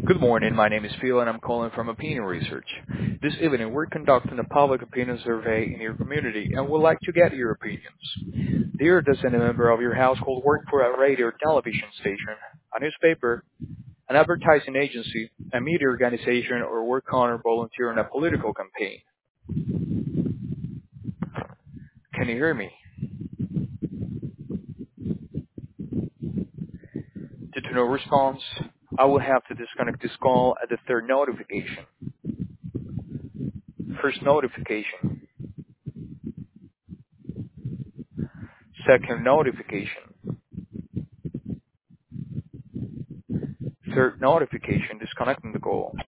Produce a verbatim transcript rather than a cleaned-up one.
Good morning. My name is Phil, and I'm calling from Opinion Research. This evening, we're conducting a public opinion survey in your community and would like to get your opinions. Dear, does any member of your household work for a radio or television station, a newspaper, an advertising agency, a media organization, or work on or volunteer in a political campaign? Can you hear me? Due to no response, I will have to disconnect this call at the third notification. First notification. Second notification. Third notification disconnecting the call.